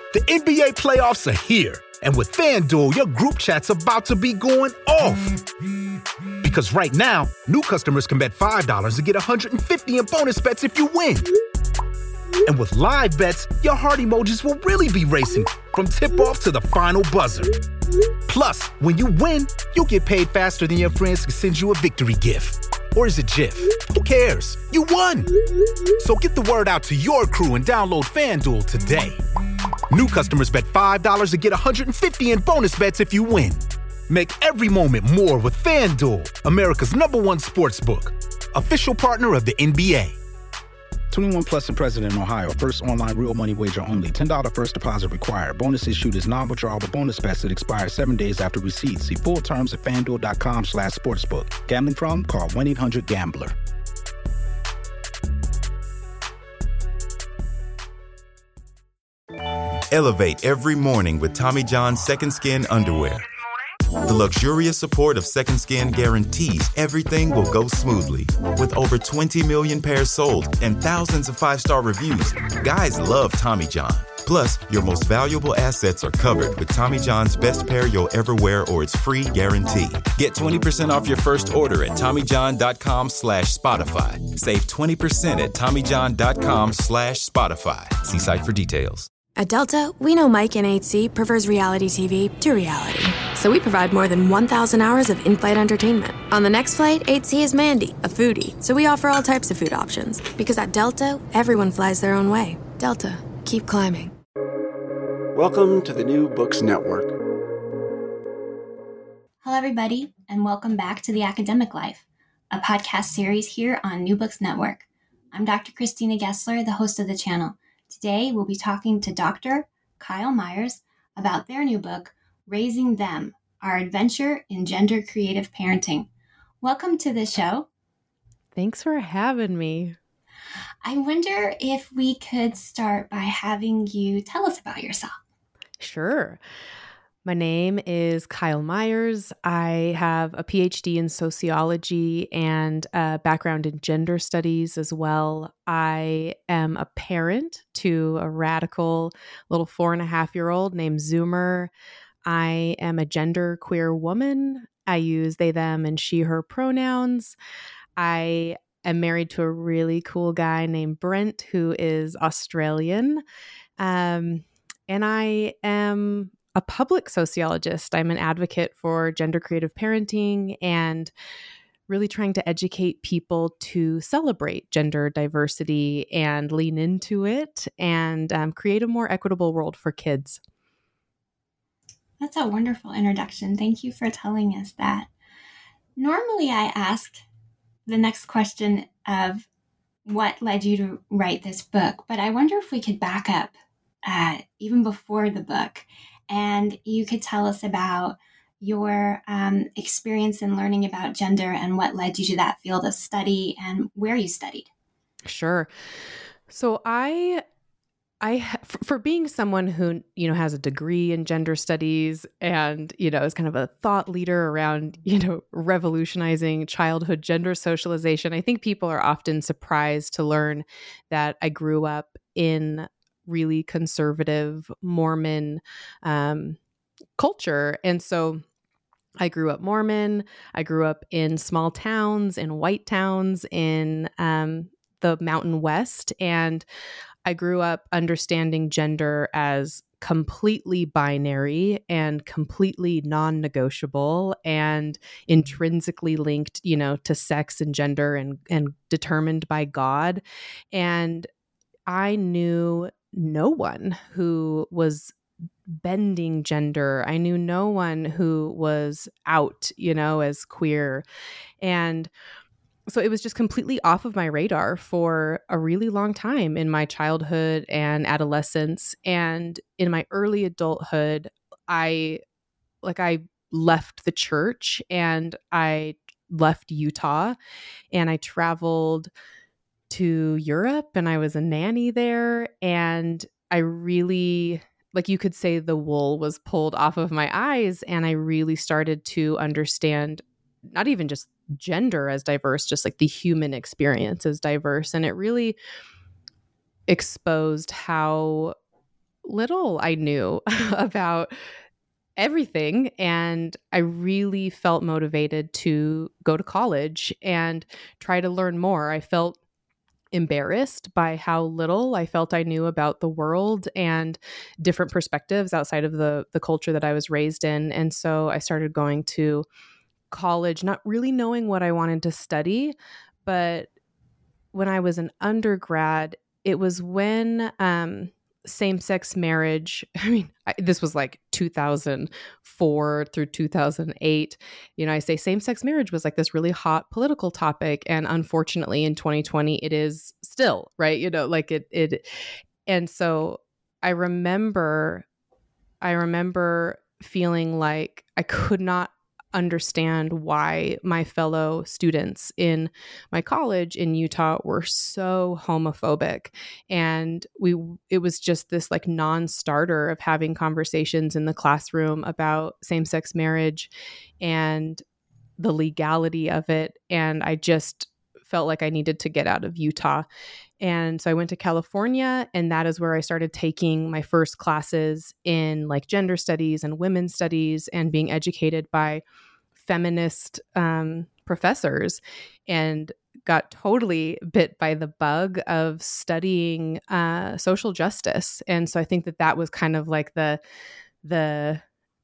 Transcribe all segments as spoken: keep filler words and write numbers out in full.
The N B A playoffs are here, and with FanDuel, your group chat's about to be going off. Because right now, new customers can bet five dollars and get one hundred fifty dollars in bonus bets if you win. And with live bets, your heart emojis will really be racing from tip-off to the final buzzer. Plus, when you win, you'll get paid faster than your friends can send you a victory gift. Or is it GIF? Who cares? You won! So get the word out to your crew and download FanDuel today. New customers bet five dollars and get one hundred fifty dollars in bonus bets if you win. Make every moment more with FanDuel, America's number one sportsbook. Official partner of the N B A. twenty-one plus and present in Ohio. First online real money wager only. ten dollars first deposit required. Bonus issued is non-withdrawable bonus bets that expire seven days after receipt. See full terms at FanDuel.com slash sportsbook. Gambling problem? Call one eight hundred gambler. Elevate every morning with Tommy John's Second Skin underwear. The luxurious support of Second Skin guarantees everything will go smoothly. With over twenty million pairs sold and thousands of five-star reviews, guys love Tommy John. Plus, your most valuable assets are covered with Tommy John's best pair you'll ever wear or its free guarantee. Get twenty percent off your first order at TommyJohn.com slash Spotify. Save twenty percent at TommyJohn.com slash Spotify. See site for details. At Delta, we know Mike in eight C prefers reality T V to reality. So we provide more than one thousand hours of in-flight entertainment. On the next flight, eight C is Mandy, a foodie. So we offer all types of food options. Because at Delta, everyone flies their own way. Delta, keep climbing. Welcome to the New Books Network. Hello, everybody, and welcome back to The Academic Life, a podcast series here on New Books Network. I'm Doctor Christina Gessler, the host of the channel. Today, we'll be talking to Doctor Kyle Myers about their new book, Raising Them, Our Adventure in Gender Creative Parenting. Welcome to the show. Thanks for having me. I wonder if we could start by having you tell us about yourself. Sure. My name is Kyle Myers. I have a P H D in sociology and a background in gender studies as well. I am a parent to a radical little four and a half year old named Zoomer. I am a gender queer woman. I use they, them, and she, her pronouns. I am married to a really cool guy named Brent, who is Australian. Um, and I am a public sociologist. I'm an advocate for gender creative parenting and really trying to educate people to celebrate gender diversity and lean into it and um, create a more equitable world for kids. That's a wonderful introduction. Thank you for telling us that. Normally, I ask the next question of what led you to write this book, but I wonder if we could back up uh, even before the book, and you could tell us about your um, experience in learning about gender and what led you to that field of study and where you studied. Sure. So I I, for being someone who, you know, has a degree in gender studies and, you know, is kind of a thought leader around, you know, revolutionizing childhood gender socialization, I think people are often surprised to learn that I grew up in really conservative Mormon um, culture. And so I grew up Mormon. I grew up in small towns, in white towns, in um, the Mountain West. And I grew up understanding gender as completely binary and completely non-negotiable and intrinsically linked, you know, to sex and gender and, and determined by God. And I knew no one who was bending gender. I knew no one who was out, you know, as queer. And so it was just completely off of my radar for a really long time in my childhood and adolescence. And in my early adulthood, I like I left the church and I left Utah and I traveled to Europe and I was a nanny there. And I really, like you could say the wool was pulled off of my eyes. And I really started to understand not even just gender as diverse, just like the human experience as diverse. And it really exposed how little I knew about everything. And I really felt motivated to go to college and try to learn more. I felt embarrassed by how little I felt I knew about the world and different perspectives outside of the the culture that I was raised in. And so I started going to college, not really knowing what I wanted to study. But when I was an undergrad, it was when um, same-sex marriage, I mean, I, this was like two thousand four through two thousand eight. You know, I say same-sex marriage was like this really hot political topic. And unfortunately, in twenty twenty, it is still, right? You know, like it, it, and so I remember, I remember feeling like I could not understand why my fellow students in my college in Utah were so homophobic. And we it was just this like non-starter of having conversations in the classroom about same-sex marriage and the legality of it. And I just felt like I needed to get out of Utah. And so I went to California, and that is where I started taking my first classes in like gender studies and women's studies and being educated by feminist um, professors, and got totally bit by the bug of studying uh, social justice. And so I think that that was kind of like the the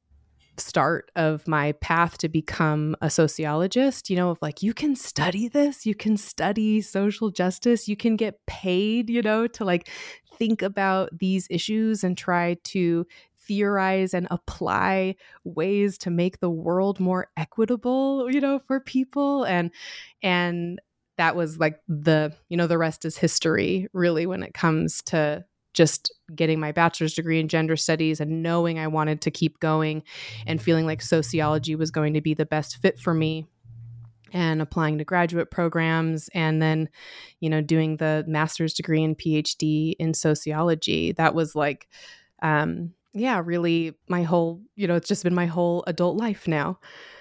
start of my path to become a sociologist, you know, of like, you can study this, you can study social justice, you can get paid, you know, to like think about these issues and try to theorize and apply ways to make the world more equitable, you know, for people. And, and that was like the, you know, the rest is history really when it comes to just getting my bachelor's degree in gender studies and knowing I wanted to keep going and feeling like sociology was going to be the best fit for me, and applying to graduate programs, and then, you know, doing the master's degree and PhD in sociology. That was like, um, yeah, really my whole, you know, it's just been my whole adult life now.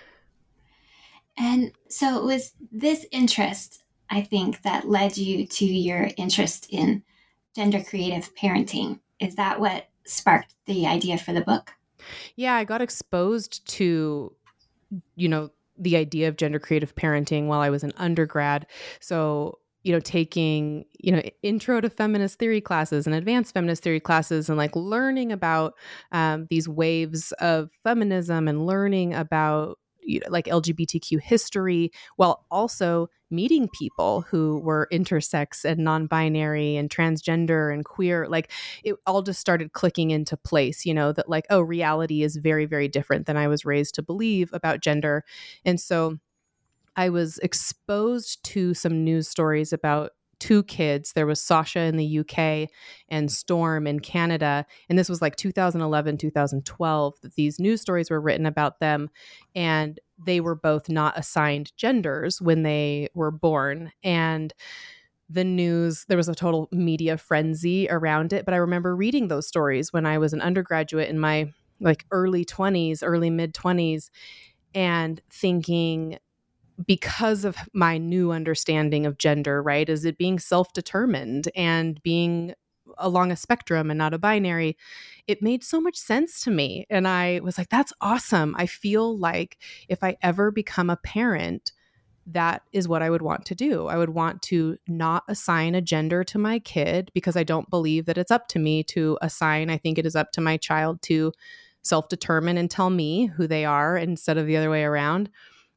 And so it was this interest, I think, that led you to your interest in gender creative parenting. Is that what sparked the idea for the book? Yeah, I got exposed to, you know, the idea of gender creative parenting while I was an undergrad. So, you know, taking, you know, intro to feminist theory classes and advanced feminist theory classes, and like learning about um, these waves of feminism and learning about, you know, like L G B T Q history, while also meeting people who were intersex and non-binary and transgender and queer. Like it all just started clicking into place, you know, that like, oh, reality is very, very different than I was raised to believe about gender. And so I was exposed to some news stories about two kids. There was Sasha in the U K and Storm in Canada. And this was like two thousand eleven, two thousand twelve, that these news stories were written about them. And they were both not assigned genders when they were born. And the news, there was a total media frenzy around it. But I remember reading those stories when I was an undergraduate in my like early twenties, early mid twenties, and thinking, because of my new understanding of gender, right, is it being self-determined and being along a spectrum and not a binary, it made so much sense to me. And I was like, that's awesome. I feel like if I ever become a parent, that is what I would want to do. I would want to not assign a gender to my kid, because I don't believe that it's up to me to assign. I think it is up to my child to self-determine and tell me who they are instead of the other way around.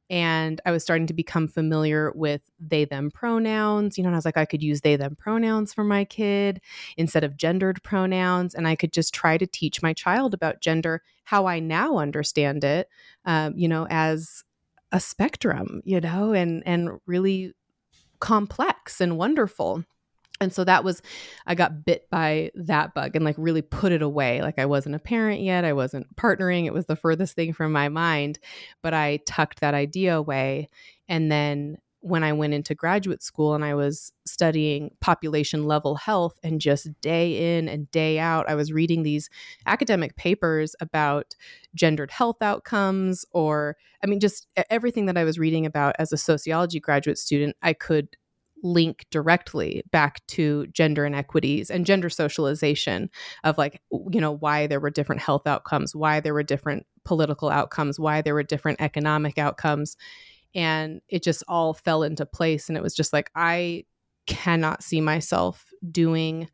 And I was starting to become familiar with they, them pronouns, you know, and I was like, I could use they, them pronouns for my kid instead of gendered pronouns. And I could just try to teach my child about gender, how I now understand it, um, you know, as a spectrum, you know, and, and really complex and wonderful. And so that was, I got bit by that bug and like really put it away. Like I wasn't a parent yet. I wasn't partnering. It was the furthest thing from my mind, but I tucked that idea away. And then when I went into graduate school and I was studying population level health, and just day in and day out, I was reading these academic papers about gendered health outcomes, or, I mean, just everything that I was reading about as a sociology graduate student, I could link directly back to gender inequities and gender socialization of like, you know, why there were different health outcomes, why there were different political outcomes, why there were different economic outcomes. And it just all fell into place. And it was just like, I cannot see myself doing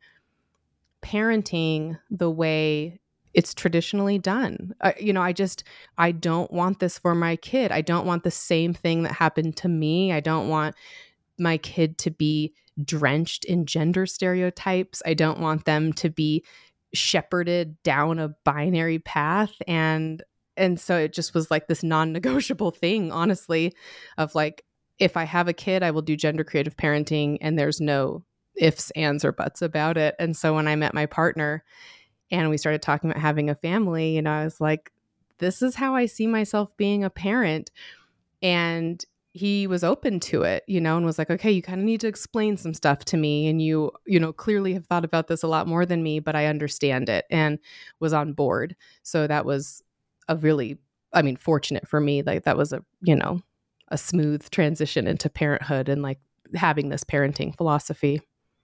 parenting the way it's traditionally done. Uh, you know, I just, I don't want this for my kid. I don't want the same thing that happened to me. I don't want my kid to be drenched in gender stereotypes. I don't want them to be shepherded down a binary path. And, and so it just was like this non-negotiable thing, honestly, of like, if I have a kid, I will do gender creative parenting, and there's no ifs, ands, or buts about it. And so when I met my partner and we started talking about having a family, you know, I was like, this is how I see myself being a parent. And he was open to it, you know, and was like, okay, you kind of need to explain some stuff to me. And you, you know, clearly have thought about this a lot more than me, but I understand it, and was on board. So that was a really, I mean, fortunate for me. Like that was a, you know, a smooth transition into parenthood and like having this parenting philosophy.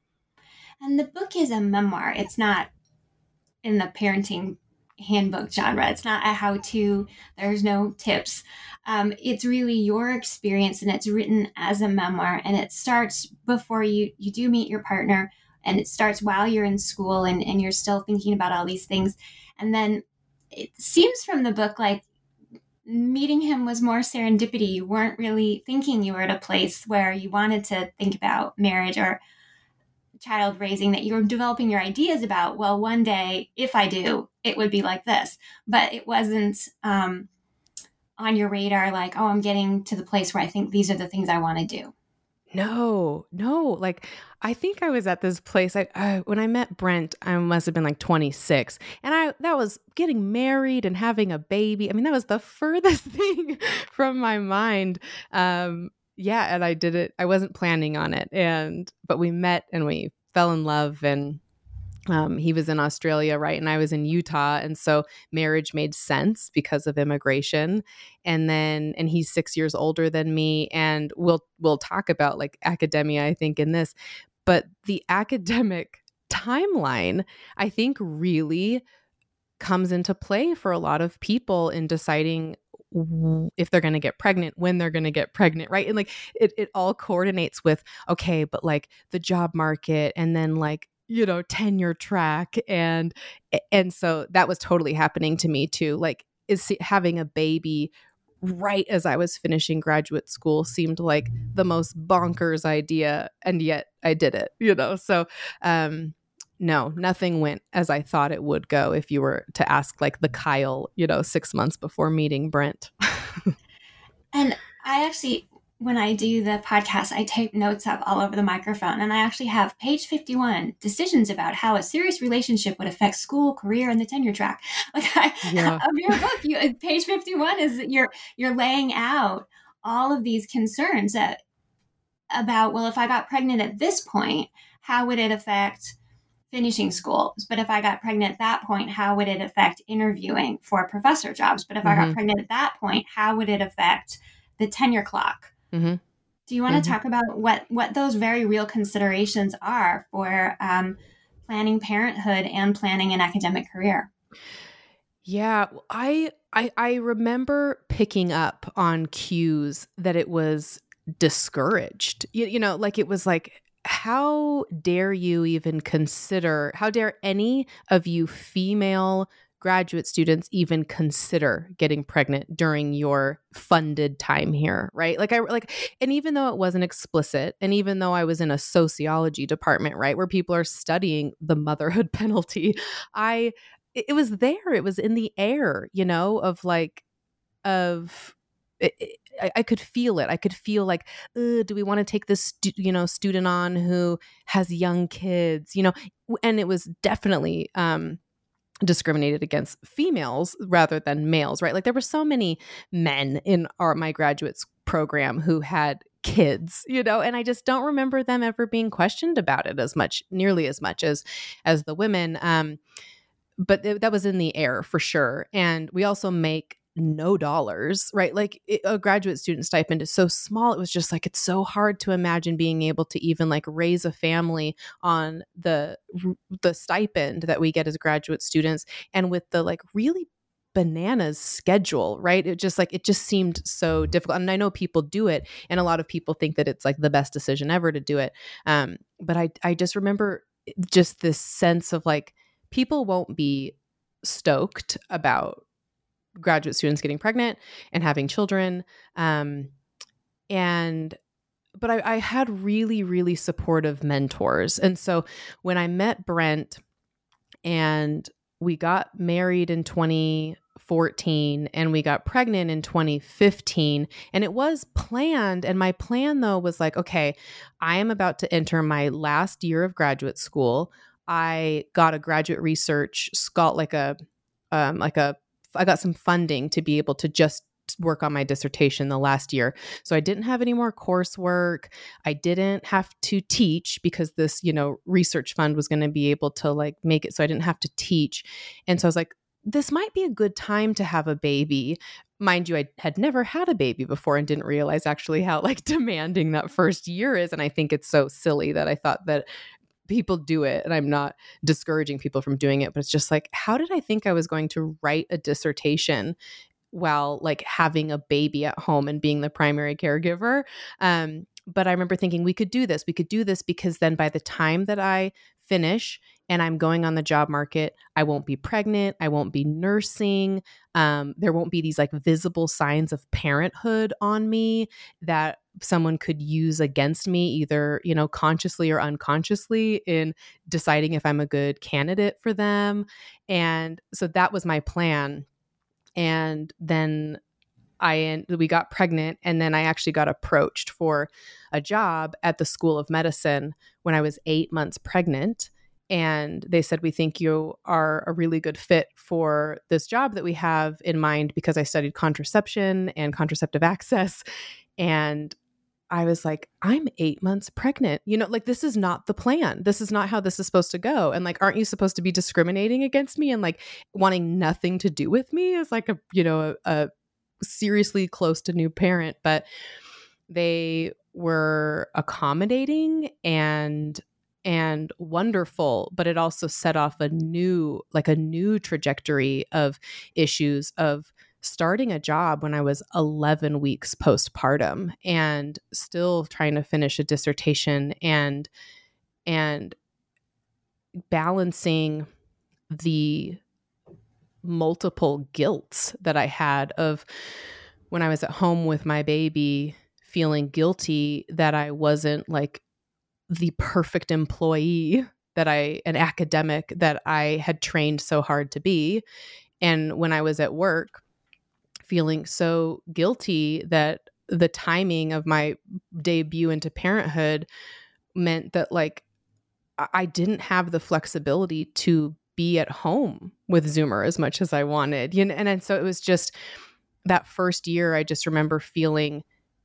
And the book is a memoir. It's not in the parenting handbook genre. It's not a how-to. There's no tips. Um, it's really your experience, and it's written as a memoir. And it starts before you, you do meet your partner, and it starts while you're in school and, and you're still thinking about all these things. And then it seems from the book like meeting him was more serendipity. You weren't really thinking you were at a place where you wanted to think about marriage or child raising, that you were developing your ideas about, well, one day, if I do, it would be like this. But it wasn't um, on your radar like, oh, I'm getting to the place where I think these are the things I want to do. No, no. Like, I think I was at this place. I, I when I met Brent, I must have been like twenty-six, and I that was getting married and having a baby. I mean, that was the furthest thing from my mind. Um, yeah, and I did it. I wasn't planning on it, and but we met and we fell in love, and um, he was in Australia, right, and I was in Utah, and so marriage made sense because of immigration. And then, and he's six years older than me, and we'll we'll talk about like academia, I think, in this, but the academic timeline, I think, really comes into play for a lot of people in deciding if they're going to get pregnant, when they're going to get pregnant, right? And like it, it all coordinates with, okay, but like the job market, and then like, you know, tenure track. And, and so that was totally happening to me too. Like, is having a baby right as I was finishing graduate school seemed like the most bonkers idea. And yet I did it, you know? So, um, no, nothing went as I thought it would go if you were to ask like the Kyle, you know, six months before meeting Brent. And I actually, when I do the podcast, I tape notes up all over the microphone. And I actually have page fifty-one, decisions about how a serious relationship would affect school, career, and the tenure track. Like I, yeah. of your book, you, page fifty-one is you're you're laying out all of these concerns that, about, well, if I got pregnant at this point, how would it affect finishing school? But if I got pregnant at that point, how would it affect interviewing for professor jobs? But if mm-hmm. I got pregnant at that point, how would it affect the tenure clock? Mm-hmm. Do you want mm-hmm. to talk about what, what those very real considerations are for um, planning parenthood and planning an academic career? Yeah, I, I I remember picking up on cues that it was discouraged. You, you know, like it was like, how dare you even consider, how dare any of you female graduate students even consider getting pregnant during your funded time here, right? Like I like, and even though it wasn't explicit, and even though I was in a sociology department, right, where people are studying the motherhood penalty, I, it was there, it was in the air, you know, of like, of, it, it, I, I could feel it. I could feel like, do we want to take this, stu- you know, student on who has young kids, you know, and it was definitely, um, discriminated against females rather than males, right? Like there were so many men in our my graduate program who had kids, you know, and I just don't remember them ever being questioned about it as much, nearly as much as as the women. Um, but th- that was in the air for sure. And we also make no dollars, right? Like it, a graduate student stipend is so small. It was just like, it's so hard to imagine being able to even like raise a family on the, the stipend that we get as graduate students. And with the like really bananas schedule, right? It just like, it just seemed so difficult. And I know people do it, and a lot of people think that it's like the best decision ever to do it. Um, but I, I just remember just this sense of like, people won't be stoked about graduate students getting pregnant and having children. Um, and, but I, I had really, really supportive mentors. And so when I met Brent and we got married in twenty fourteen and we got pregnant in twenty fifteen, and it was planned. And my plan though was like, okay, I am about to enter my last year of graduate school. I got a graduate research scholar, like a, um, like a, I got some funding to be able to just work on my dissertation the last year. So I didn't have any more coursework. I didn't have to teach because this, you know, research fund was going to be able to like make it so I didn't have to teach. And so I was like, this might be a good time to have a baby. Mind you, I had never had a baby before and didn't realize actually how like demanding that first year is. And I think it's so silly that I thought that people do it, and I'm not discouraging people from doing it, but it's just like, how did I think I was going to write a dissertation while like having a baby at home and being the primary caregiver? Um, but I remember thinking we could do this. We could do this because then by the time that I finish and I'm going on the job market, I won't be pregnant. I won't be nursing. Um, there won't be these like visible signs of parenthood on me that someone could use against me, either, you know, consciously or unconsciously, in deciding if I'm a good candidate for them. And so that was my plan. And then I we got pregnant, and then I actually got approached for a job at the School of Medicine when I was eight months pregnant. And they said, we think you are a really good fit for this job that we have in mind, because I studied contraception and contraceptive access. And I was like, I'm eight months pregnant. You know, like, this is not the plan. This is not how this is supposed to go. And like, aren't you supposed to be discriminating against me and like wanting nothing to do with me as like a, you know, a, a seriously close to new parent? But they were accommodating and and wonderful, but it also set off a new, like a new trajectory of issues of starting a job when I was eleven weeks postpartum and still trying to finish a dissertation and and balancing the multiple guilts that I had of when I was at home with my baby, feeling guilty that I wasn't like the perfect employee that I, an academic that I had trained so hard to be. And when I was at work, feeling so guilty that the timing of my debut into parenthood meant that like I didn't have the flexibility to be at home with Zoomer as much as I wanted. You know, and, and so it was just that first year, I just remember feeling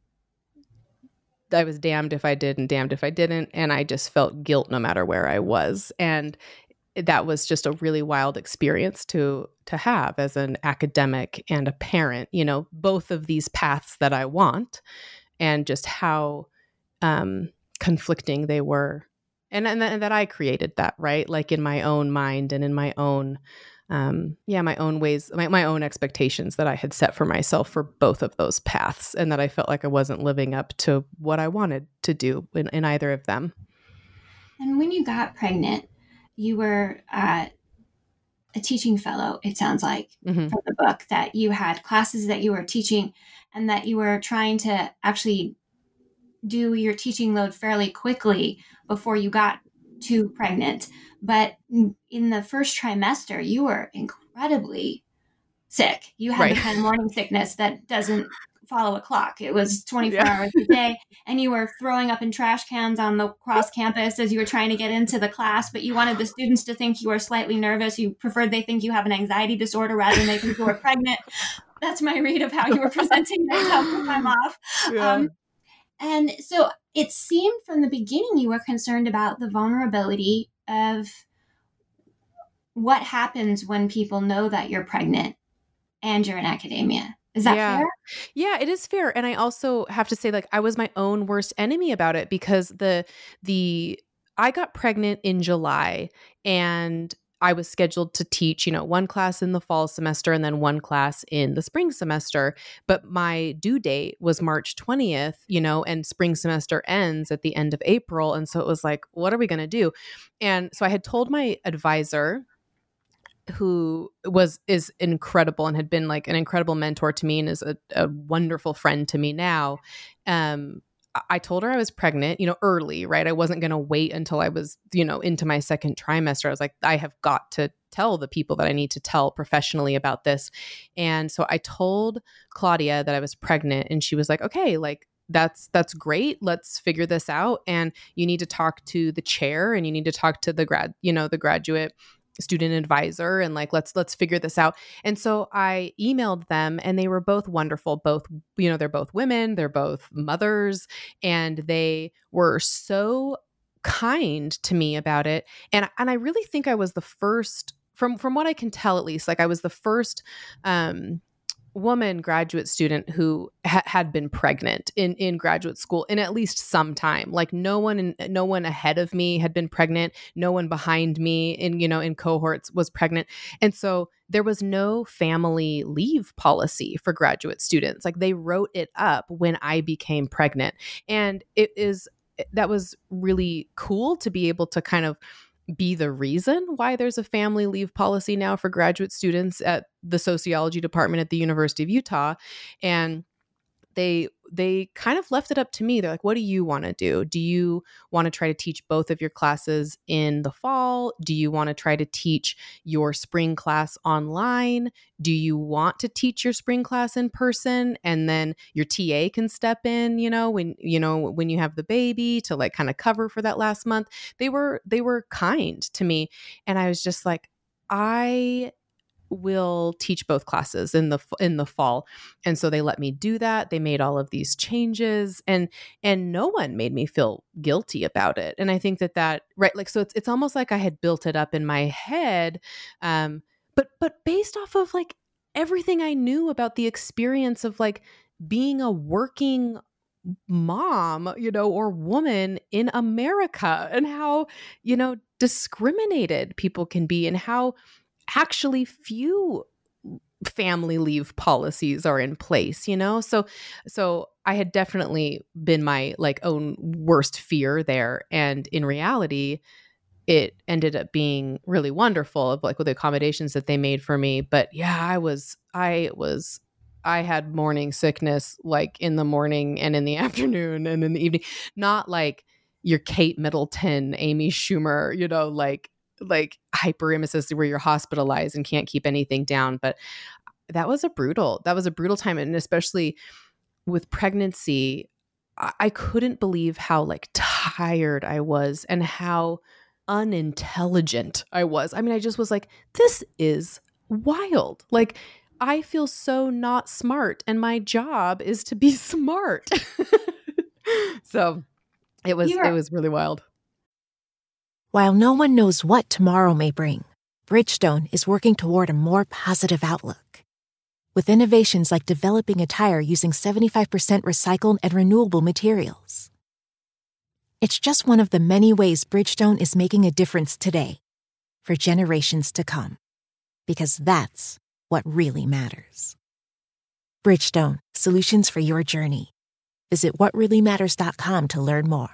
I was damned if I did and damned if I didn't. And I just felt guilt no matter where I was. And that was just a really wild experience to to have as an academic and a parent, you know, both of these paths that I want, and just how um, conflicting they were. And, and, th- and that I created that, right? Like in my own mind and in my own, um, yeah, my own ways, my, my own expectations that I had set for myself for both of those paths. And that I felt like I wasn't living up to what I wanted to do in, in either of them. And when you got pregnant, you were uh, a teaching fellow, it sounds like, mm-hmm. from the book, that you had classes that you were teaching and that you were trying to actually do your teaching load fairly quickly before you got too pregnant. But in the first trimester, you were incredibly sick. You had right. the kind of morning sickness that doesn't follow a clock. It was twenty-four yeah. hours a day, and you were throwing up in trash cans on the cross campus as you were trying to get into the class, but you wanted the students to think you were slightly nervous. You preferred they think you have an anxiety disorder rather than they think you were pregnant. That's my read of how you were presenting yourself for time off. Yeah. Um, and so it seemed from the beginning you were concerned about the vulnerability of what happens when people know that you're pregnant and you're in academia. Is that yeah. fair? Yeah, it is fair. And I also have to say, like, I was my own worst enemy about it because the the I got pregnant in July and I was scheduled to teach, you know, one class in the fall semester and then one class in the spring semester. But my due date was March twentieth, you know, and spring semester ends at the end of April. And so it was like, what are we going to do? And so I had told my advisor, who was is incredible and had been like an incredible mentor to me and is a, a wonderful friend to me now. Um, I told her I was pregnant, you know, early, right? I wasn't going to wait until I was, you know, into my second trimester. I was like, I have got to tell the people that I need to tell professionally about this. And so I told Claudia that I was pregnant and she was like, okay, like, that's, that's great. Let's figure this out. And you need to talk to the chair and you need to talk to the grad, you know, the graduate student advisor and like, let's, let's figure this out. And so I emailed them and they were both wonderful. Both, you know, they're both women, they're both mothers, and they were so kind to me about it. And, and I really think I was the first, from, from what I can tell, at least, like I was the first, um, woman graduate student who ha- had been pregnant in, in graduate school in at least some time. Like no one, in, no one ahead of me had been pregnant. No one behind me in, you know, in cohorts was pregnant. And so there was no family leave policy for graduate students. Like they wrote it up when I became pregnant. And it is, that was really cool to be able to kind of be the reason why there's a family leave policy now for graduate students at the sociology department at the University of Utah. And they they kind of left it up to me. They're like, what do you want to do? Do you want to try to teach both of your classes in the fall? Do you want to try to teach your spring class online? Do you want to teach your spring class in person? And then your T A can step in, you know, when, you know, when you have the baby to like kind of cover for that last month. They were, they were kind to me. And I was just like, I will teach both classes in the in the fall. And so they let me do that. They made all of these changes and and no one made me feel guilty about it. And I think that that right like so it's it's almost like I had built it up in my head um but but based off of like everything I knew about the experience of like being a working mom, you know, or woman in America and how, you know, discriminated people can be and how actually few family leave policies are in place, you know? So, so I had definitely been my like own worst fear there. And in reality, it ended up being really wonderful of like with the accommodations that they made for me. But yeah, I was, I was, I had morning sickness like in the morning and in the afternoon and in the evening, not like your Kate Middleton, Amy Schumer, you know, like like hyperemesis where you're hospitalized and can't keep anything down. But that was a brutal, that was a brutal time. And especially with pregnancy, I, I couldn't believe how like tired I was and how unintelligent I was. I mean, I just was like, this is wild. Like, I feel so not smart and my job is to be smart. So it was, it was really wild. While no one knows what tomorrow may bring, Bridgestone is working toward a more positive outlook. With innovations like developing a tire using seventy-five percent recycled and renewable materials. It's just one of the many ways Bridgestone is making a difference today, for generations to come. Because that's what really matters. Bridgestone, solutions for your journey. Visit what really matters dot com to learn more.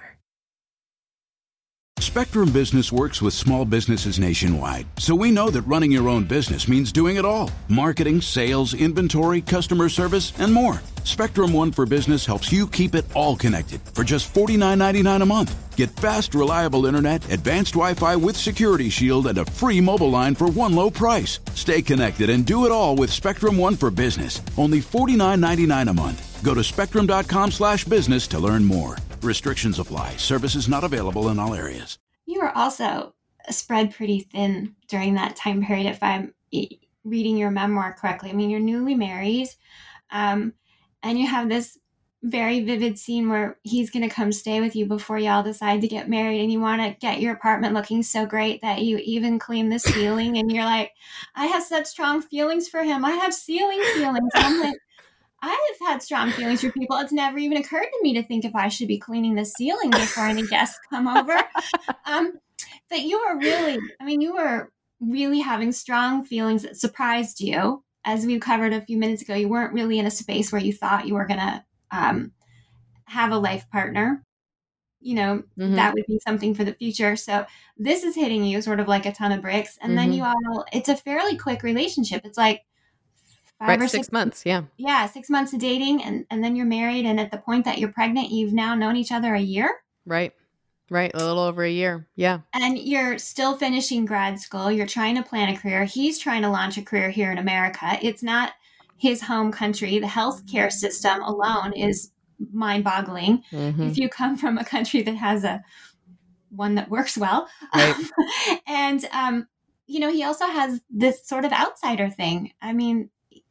Spectrum Business works with small businesses nationwide, so we know that running your own business means doing it all. Marketing, sales, inventory, customer service, and more. Spectrum One for Business helps you keep it all connected for just forty-nine ninety-nine a month. Get fast, reliable internet, advanced Wi-Fi with Security Shield, and a free mobile line for one low price. Stay connected and do it all with Spectrum One for Business. Only forty-nine ninety-nine a month. Go to spectrum.com slash business to learn more. Restrictions apply. Services not available in all areas. You were also spread pretty thin during that time period, if I'm reading your memoir correctly. I mean, you're newly married, um, and you have this very vivid scene where he's going to come stay with you before y'all decide to get married, and you want to get your apartment looking so great that you even clean the ceiling, and you're like, I have such strong feelings for him. I have ceiling feelings. And I'm like, I've had strong feelings for people. It's never even occurred to me to think if I should be cleaning the ceiling before any guests come over. Um, but you were really, I mean, you were really having strong feelings that surprised you. As we covered a few minutes ago, you weren't really in a space where you thought you were going to um, have a life partner. You know, mm-hmm. that would be something for the future. So this is hitting you sort of like a ton of bricks. And mm-hmm. then you all, it's a fairly quick relationship. It's like five right, or six, six months. Yeah. Yeah. Six months of dating. And, and then you're married. And at the point that you're pregnant, you've now known each other a year. Right. Right. A little over a year. Yeah. And you're still finishing grad school. You're trying to plan a career. He's trying to launch a career here in America. It's not his home country. The healthcare system alone is mind-boggling. Mm-hmm. If you come from a country that has a one that works well. Right. and, um, you know, he also has this sort of outsider thing. I mean,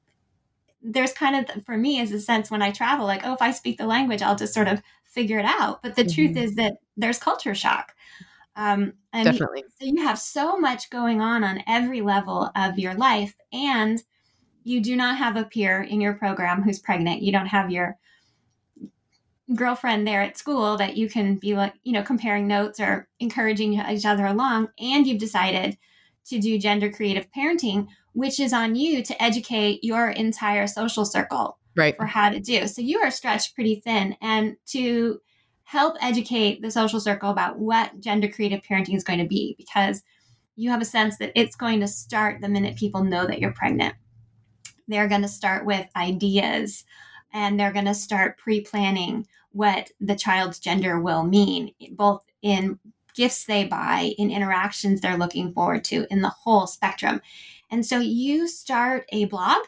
there's kind of, for me, is a sense when I travel, like, oh, if I speak the language, I'll just sort of figure it out. But the mm-hmm. truth is that there's culture shock. Um, and Definitely. You, so you have so much going on on every level of your life, and you do not have a peer in your program who's pregnant. You don't have your girlfriend there at school that you can be like, you know, comparing notes or encouraging each other along. And you've decided to do gender creative parenting, which is on you to educate your entire social circle right. for how to do. So you are stretched pretty thin, and to help educate the social circle about what gender creative parenting is going to be, because you have a sense that it's going to start the minute people know that you're pregnant. They're going to start with ideas, and they're going to start pre-planning what the child's gender will mean, both in gifts they buy, in interactions they're looking forward to, in the whole spectrum. And so you start a blog.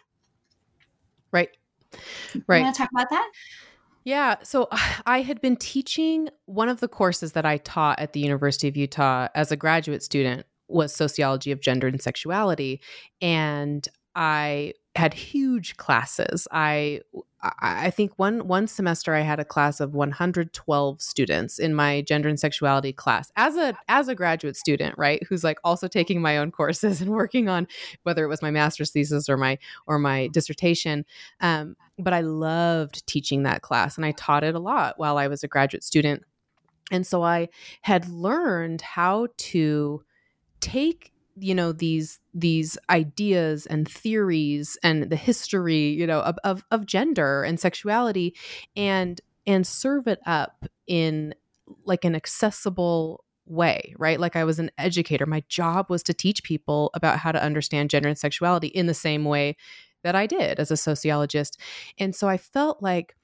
Right. Right. You want to talk about that? Yeah. So I had been teaching, one of the courses that I taught at the University of Utah as a graduate student was sociology of gender and sexuality. And I had huge classes. I I think one one semester I had a class of one hundred twelve students in my gender and sexuality class as a as a graduate student, right? Who's like also taking my own courses and working on whether it was my master's thesis or my or my dissertation. Um, but I loved teaching that class, and I taught it a lot while I was a graduate student. And so I had learned how to take, you know, these these ideas and theories and the history, you know, of, of of gender and sexuality, and and serve it up in like an accessible way, right? Like I was an educator. My job was to teach people about how to understand gender and sexuality in the same way that I did as a sociologist. And so I felt like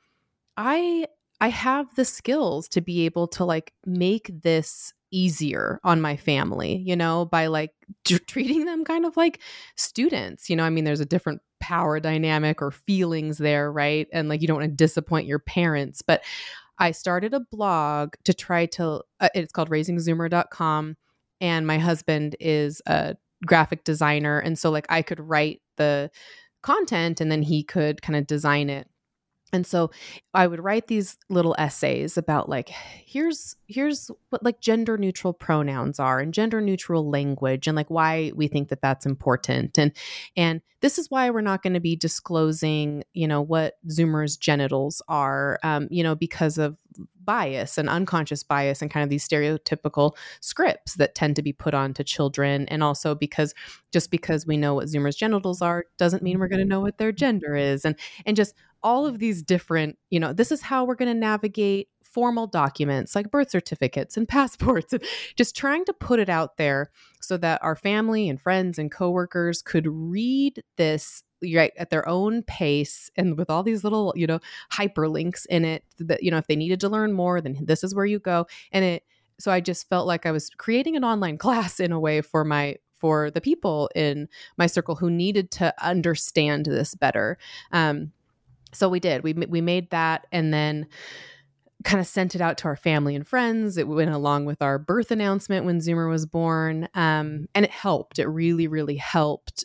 I I have the skills to be able to like make this easier on my family, you know, by like t- treating them kind of like students. You know, I mean, there's a different power dynamic or feelings there, right? And like, you don't want to disappoint your parents. But I started a blog to try to, uh, it's called raising zoomer dot com. And my husband is a graphic designer. And so like I could write the content and then he could kind of design it. And so I would write these little essays about like, here's here's what like gender neutral pronouns are and gender neutral language and like why we think that that's important. And and this is why we're not going to be disclosing, you know, what Zoomers' genitals are, um, you know, because of bias and unconscious bias and kind of these stereotypical scripts that tend to be put on to children. And also because just because we know what Zoomers' genitals are doesn't mean we're going to know what their gender is. And and just all of these different, you know, this is how we're going to navigate formal documents like birth certificates and passports, and just trying to put it out there so that our family and friends and coworkers could read this right at their own pace and with all these little, you know, hyperlinks in it that, you know, if they needed to learn more, then this is where you go. And it, so I just felt like I was creating an online class in a way for my for the people in my circle who needed to understand this better. Um, So we did. We we made that and then kind of sent it out to our family and friends. It went along with our birth announcement when Zoomer was born. Um, and it helped. It really, really helped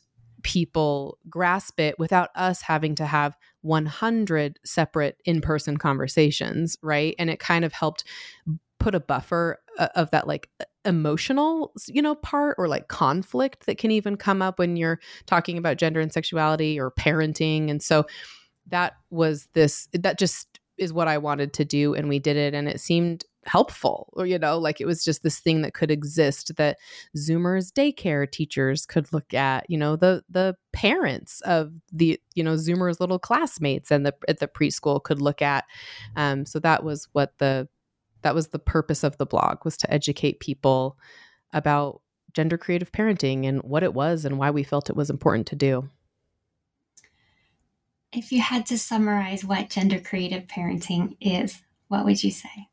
people grasp it without us having to have one hundred separate in-person conversations, right? And it kind of helped put a buffer of that like emotional, you know, part or like conflict that can even come up when you're talking about gender and sexuality or parenting. And so that was this, that just is what I wanted to do. And we did it, and it seemed helpful, or, you know, like it was just this thing that could exist that Zoomers daycare teachers could look at, you know, the, the parents of the, you know, Zoomers little classmates and the, at the preschool could look at. Um, so that was what the, that was the purpose of the blog, was to educate people about gender creative parenting and what it was and why we felt it was important to do. If you had to summarize what gender creative parenting is, what would you say?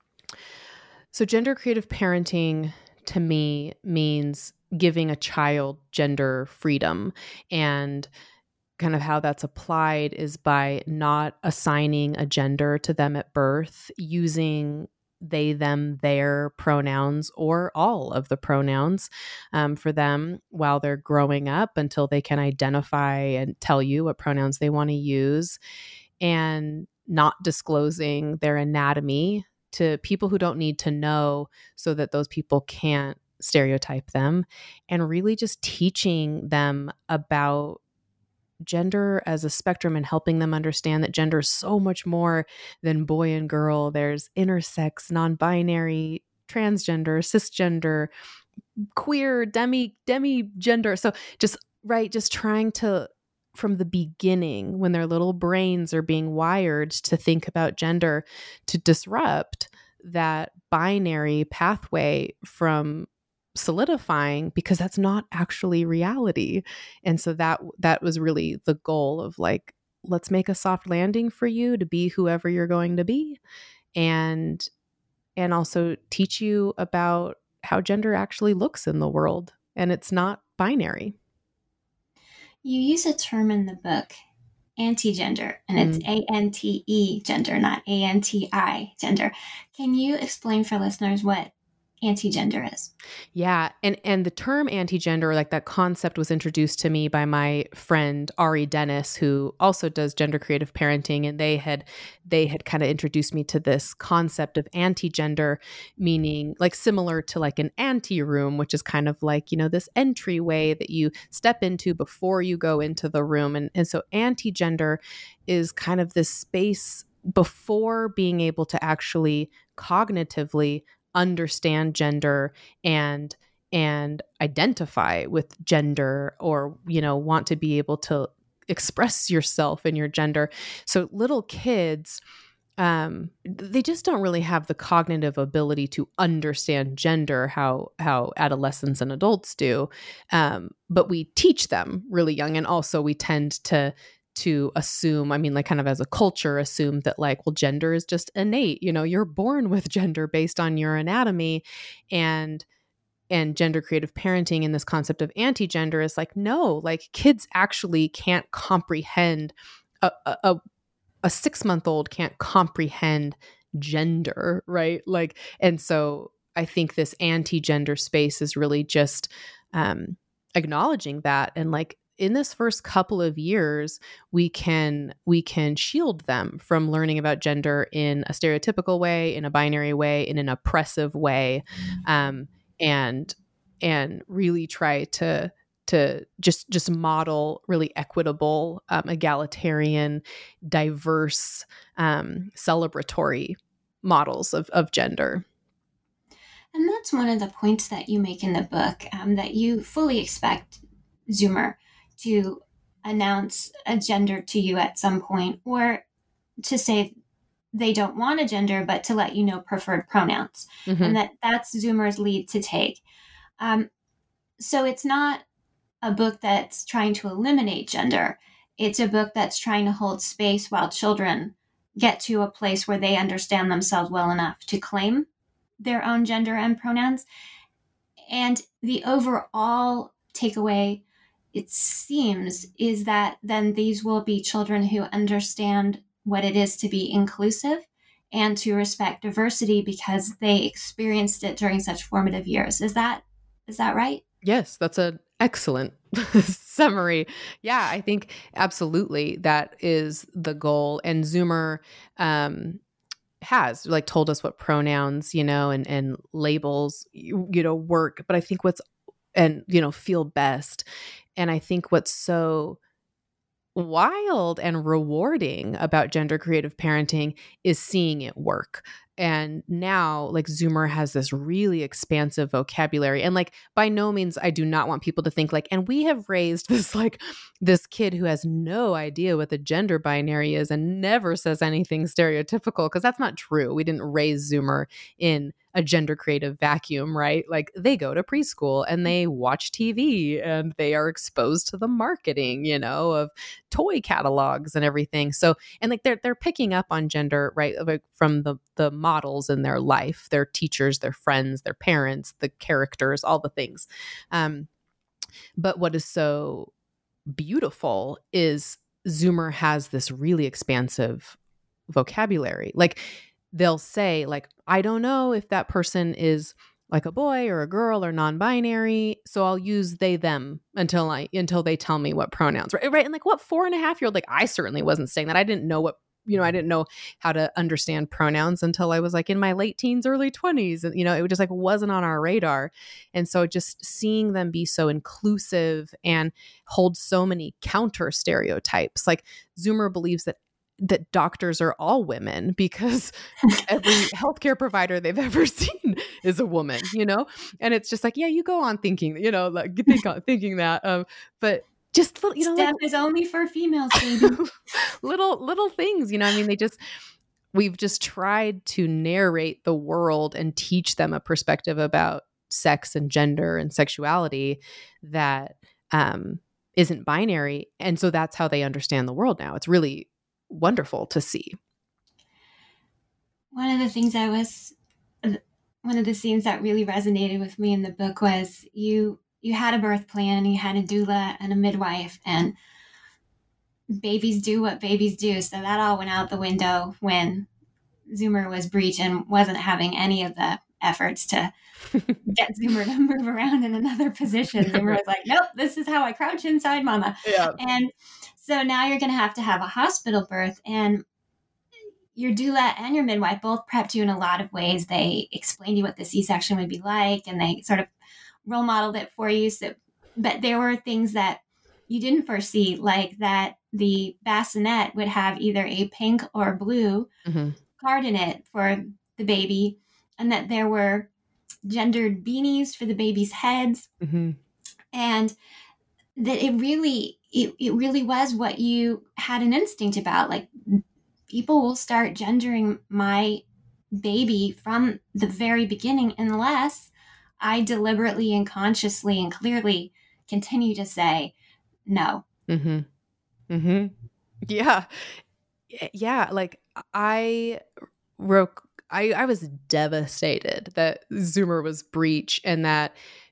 So gender creative parenting to me means giving a child gender freedom, and kind of how that's applied is by not assigning a gender to them at birth, using they, them, their pronouns or all of the pronouns um, for them while they're growing up until they can identify and tell you what pronouns they want to use, and not disclosing their anatomy to people who don't need to know so that those people can't stereotype them, and really just teaching them about gender as a spectrum and helping them understand that gender is so much more than boy and girl. There's intersex, non-binary, transgender, cisgender, queer, demi, demi-gender. So just, right, just trying to, from the beginning, when their little brains are being wired to think about gender, to disrupt that binary pathway from solidifying, because that's not actually reality. And so that that was really the goal of like, let's make a soft landing for you to be whoever you're going to be, and and also teach you about how gender actually looks in the world, and it's not binary. You use a term in the book, anti-gender, and it's mm. A N T E gender, not A N T I gender. Can you explain for listeners what anti-gender is? Yeah. And and the term anti-gender, like that concept, was introduced to me by my friend Ari Dennis, who also does gender creative parenting. And they had they had kind of introduced me to this concept of anti-gender, meaning like similar to like an anti-room, which is kind of like, you know, this entryway that you step into before you go into the room. And, and so anti-gender is kind of this space before being able to actually cognitively understand gender and and identify with gender, or, you know, want to be able to express yourself in your gender. So little kids, um, they just don't really have the cognitive ability to understand gender how how adolescents and adults do. Um, but we teach them really young, and also we tend to to assume, I mean, like kind of as a culture, assume that like, well, gender is just innate, you know, you're born with gender based on your anatomy. And, and gender creative parenting and this concept of anti-gender is like, no, like kids actually can't comprehend, a, a, a six-month-old can't comprehend gender, right? Like, and so I think this anti-gender space is really just um, acknowledging that, and like, in this first couple of years, we can we can shield them from learning about gender in a stereotypical way, in a binary way, in an oppressive way, um, and and really try to to just just model really equitable, um, egalitarian, diverse, um, celebratory models of of gender. And that's one of the points that you make in the book, um, that you fully expect Zoomer to announce a gender to you at some point, or to say they don't want a gender, but to let you know preferred pronouns, mm-hmm. and that that's Zoomer's lead to take. Um, so it's not a book that's trying to eliminate gender. It's a book that's trying to hold space while children get to a place where they understand themselves well enough to claim their own gender and pronouns. And the overall takeaway, it seems, is that then these will be children who understand what it is to be inclusive and to respect diversity because they experienced it during such formative years. Is that is that right? Yes, that's an excellent summary. Yeah, I think absolutely that is the goal. And Zoomer um, has like told us what pronouns, you know, and, and labels, you, you know, work. But I think what's, and, you know, feel best. And I think what's so wild and rewarding about gender creative parenting is seeing it work. And now like Zoomer has this really expansive vocabulary. And like, by no means, I do not want people to think like, and we have raised this, like this kid who has no idea what the gender binary is and never says anything stereotypical. Cause that's not true. We didn't raise Zoomer in a gender creative vacuum, right? Like they go to preschool and they watch T V and they are exposed to the marketing, you know, of toy catalogs and everything. So, and like they're, they're picking up on gender, right? Like from the, the models in their life, their teachers, their friends, their parents, the characters, all the things. Um, but what is so beautiful is Zoomer has this really expansive vocabulary. Like they'll say like, I don't know if that person is like a boy or a girl or non-binary. So I'll use they, them until I, until they tell me what pronouns, right? Right. And like what four and a half year old, like I certainly wasn't saying that. I didn't know what, you know, I didn't know how to understand pronouns until I was like in my late teens, early twenties. And, you know, it just like wasn't on our radar. And so just seeing them be so inclusive and hold so many counter stereotypes, like Zoomer believes that that doctors are all women because every healthcare provider they've ever seen is a woman, you know? And it's just like, yeah, you go on thinking, you know, like think on thinking that, um, but just, you know, STEM like, is only for females, baby. little, little things, you know, I mean, they just, we've just tried to narrate the world and teach them a perspective about sex and gender and sexuality that, um, isn't binary. And so that's how they understand the world now. It's really wonderful to see. One of the things I was, one of the scenes that really resonated with me in the book was you, you had a birth plan, you had a doula and a midwife, and babies do what babies do. So that all went out the window when Zoomer was breech and wasn't having any of the efforts to get Zoomer to move around in another position. Zoomer was like, nope, this is how I crouch inside mama. Yeah. And so now you're going to have to have a hospital birth, and your doula and your midwife both prepped you in a lot of ways. They explained you what the C-section would be like, and they sort of role modeled it for you. So, but there were things that you didn't foresee, like that the bassinet would have either a pink or blue mm-hmm. card in it for the baby, and that there were gendered beanies for the baby's heads, mm-hmm. and that it really, it, it really was what you had an instinct about. Like, people will start gendering my baby from the very beginning unless I deliberately and consciously and clearly continue to say no. Mm-hmm. Mm-hmm. Yeah. Yeah. Like I wrote, I, I was devastated that Zoomer was breech and that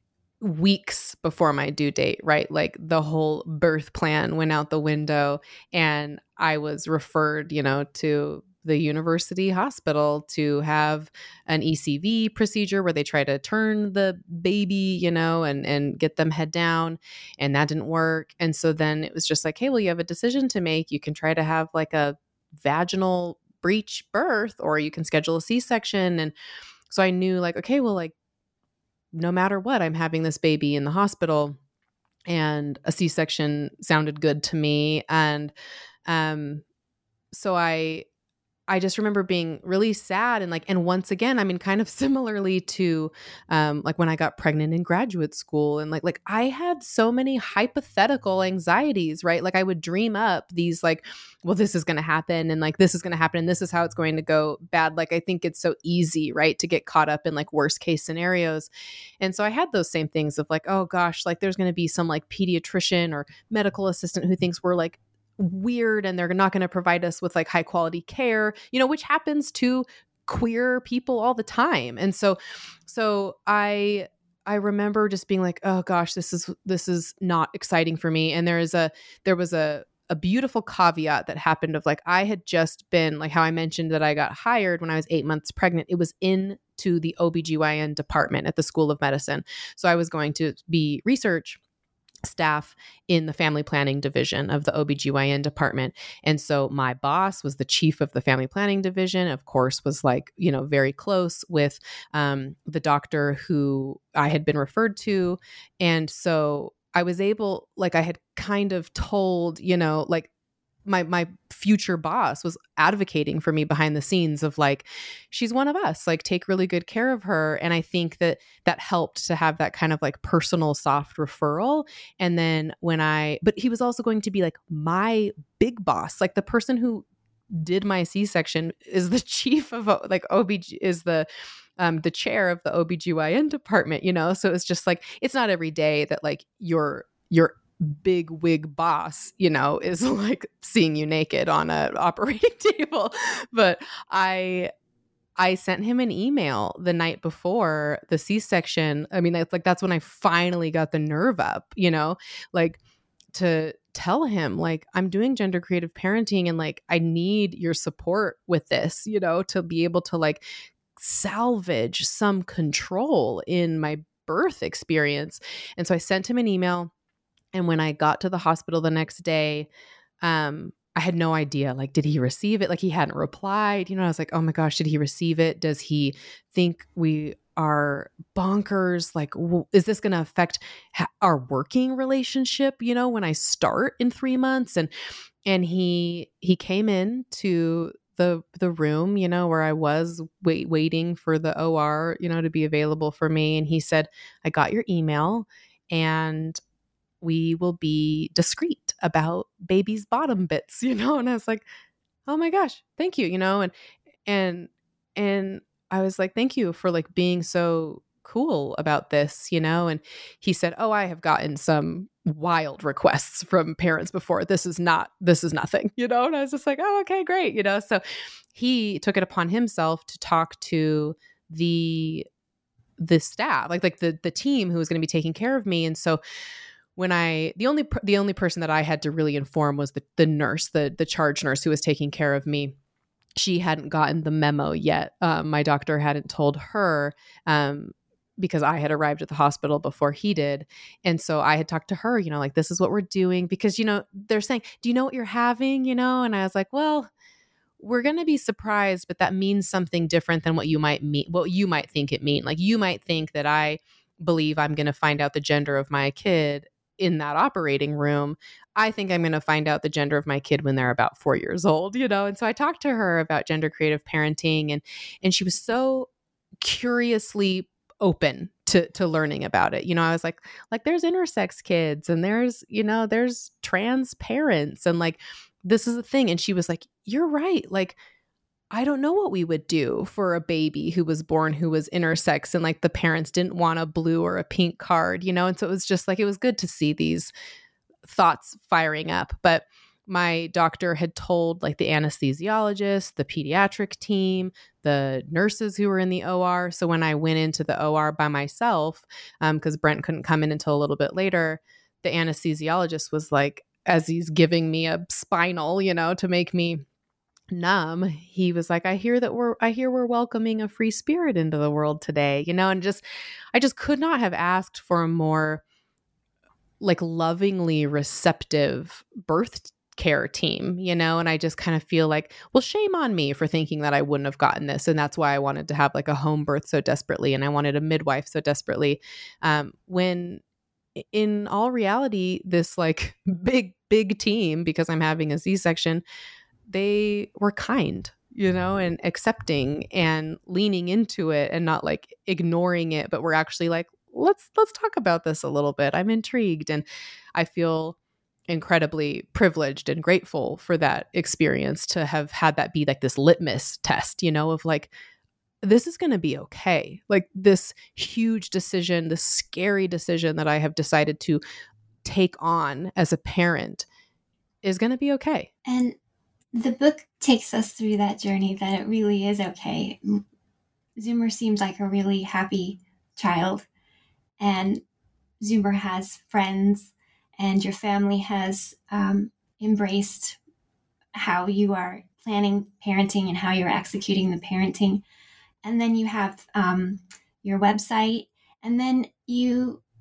weeks before my due date, right? Like the whole birth plan went out the window and I was referred, you know, to the university hospital to have an E C V procedure where they try to turn the baby, you know, and, and get them head down, and that didn't work. And so then it was just like, hey, well, you have a decision to make. You can try to have like a vaginal breech birth, or you can schedule a C-section. And so I knew like, okay, well, like no matter what, I'm having this baby in the hospital, and a C-section sounded good to me. And um, so I, I just remember being really sad and like, and once again, I mean, kind of similarly to um, like when I got pregnant in graduate school, and like, like I had so many hypothetical anxieties, right? Like I would dream up these like, well, this is going to happen, and like, this is going to happen, and this is how it's going to go bad. Like, I think it's so easy, right, to get caught up in like worst case scenarios. And so I had those same things of like, oh gosh, like there's going to be some like pediatrician or medical assistant who thinks we're like weird and they're not going to provide us with like high quality care, you know, which happens to queer people all the time. And so, so I, I remember just being like, oh gosh, this is, this is not exciting for me. And there is a, there was a, a beautiful caveat that happened of like, I had just been like how I mentioned that I got hired when I was eight months pregnant. It was into the O B G Y N department at the School of Medicine. So I was going to be research staff in the family planning division of the O B G Y N department. And so my boss was the chief of the family planning division, of course, was like, you know, very close with um, the doctor who I had been referred to. And so I was able, like I had kind of told, you know, like my my future boss was advocating for me behind the scenes of like, she's one of us, like take really good care of her. And I think that that helped to have that kind of like personal soft referral. And then when I, but he was also going to be like my big boss, like the person who did my C-section is the chief of like O B G, is the um, the chair of the O B G Y N department, you know? So it's just like, it's not every day that like your, your big wig boss, you know, is like seeing you naked on a operating table. But I, I sent him an email the night before the C-section. I mean, that's like, that's when I finally got the nerve up, you know, like to tell him like, I'm doing gender creative parenting and like, I need your support with this, you know, to be able to like salvage some control in my birth experience. And so I sent him an email. And when I got to the hospital the next day, um, I had no idea, like, did he receive it? Like he hadn't replied, you know, I was like, oh my gosh, did he receive it? Does he think we are bonkers? Like, w- is this going to affect ha- our working relationship, you know, when I start in three months? And, and he, he came in to the, the room, you know, where I was wait, waiting for the O R, you know, to be available for me. And he said, I got your email and we will be discreet about baby's bottom bits, you know? And I was like, oh my gosh, thank you, you know? And, and, and I was like, thank you for like being so cool about this, you know? And he said, oh, I have gotten some wild requests from parents before. This is not, this is nothing, you know? And I was just like, oh, okay, great. You know? So he took it upon himself to talk to the, the staff, like, like the, the team who was going to be taking care of me. And so when I, the only, the only person that I had to really inform was the, the nurse, the, the charge nurse who was taking care of me. She hadn't gotten the memo yet. Um, my doctor hadn't told her, um, because I had arrived at the hospital before he did. And so I had talked to her, you know, like, this is what we're doing, because, you know, they're saying, do you know what you're having? You know? And I was like, well, we're going to be surprised, but that means something different than what you might mean, what you might think it mean. Like, you might think that I believe I'm going to find out the gender of my kid in that operating room. I think I'm going to find out the gender of my kid when they're about four years old, you know? And so I talked to her about gender creative parenting, and, and she was so curiously open to, to learning about it. You know, I was like, like there's intersex kids and there's, you know, there's trans parents, and like, this is a thing. And she was like, you're right. Like, I don't know what we would do for a baby who was born who was intersex and like the parents didn't want a blue or a pink card, you know? And so it was just like, it was good to see these thoughts firing up. But my doctor had told like the anesthesiologist, the pediatric team, the nurses who were in the O R. So when I went into the O R by myself, um, because Brent couldn't come in until a little bit later, the anesthesiologist was like, as he's giving me a spinal, you know, to make me numb, he was like, I hear that we're, I hear we're welcoming a free spirit into the world today, you know? And just, I just could not have asked for a more like lovingly receptive birth care team, you know? And I just kind of feel like, well, shame on me for thinking that I wouldn't have gotten this. And that's why I wanted to have like a home birth so desperately. And I wanted a midwife so desperately. Um, when in all reality, this like big, big team, because I'm having a C-section, they were kind, you know, and accepting and leaning into it and not like ignoring it, but we're actually like, let's, let's talk about this a little bit. I'm intrigued. And I feel incredibly privileged and grateful for that experience, to have had that be like this litmus test, you know, of like, this is going to be okay. Like this huge decision, this scary decision that I have decided to take on as a parent is going to be okay. And the book takes us through that journey, that it really is okay. Zoomer seems like a really happy child, and Zoomer has friends, and your family has um, embraced how you are planning parenting and how you're executing the parenting. And then you have um, your website, and then you